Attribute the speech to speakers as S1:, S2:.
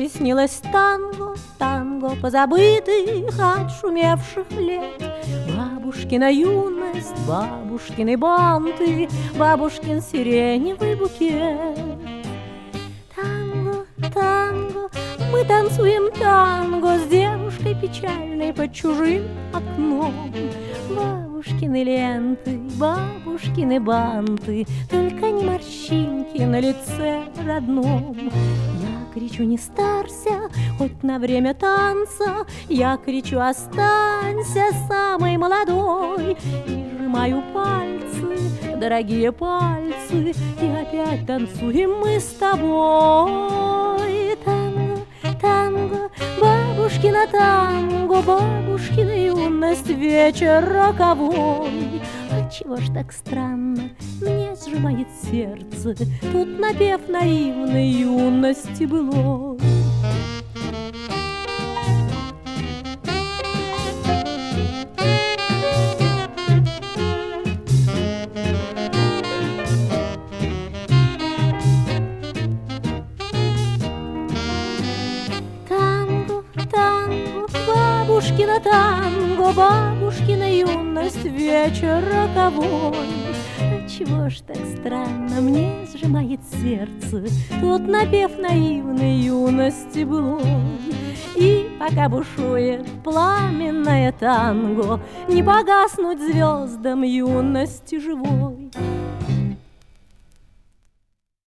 S1: снилось танго, танго позабытых, отшумевших лет. Бабушкина юность, бабушкины банты, бабушкин сиреневый букет. Танго, танго, мы танцуем танго с девушкой печальной под чужим окном. Бабушкины ленты, бабушкины банты, только не морщинки на лице родном. Я кричу: не старься, хоть на время танца. Я кричу: останься самой молодой. И сжимаю пальцы, дорогие пальцы, и опять танцуем мы с тобой. Танго, танго, бабушкина танго, бабушкина юность, вечер роковой. Отчего ж так странно мне сжимает сердце тут напев наивной юности былой? Бабушкина танго, бабушкина юность, вечер роковой. Отчего ж так странно мне сжимает сердце тут напев наивной юности былой? И пока бушует пламенное танго, не погаснуть звездам юности живой.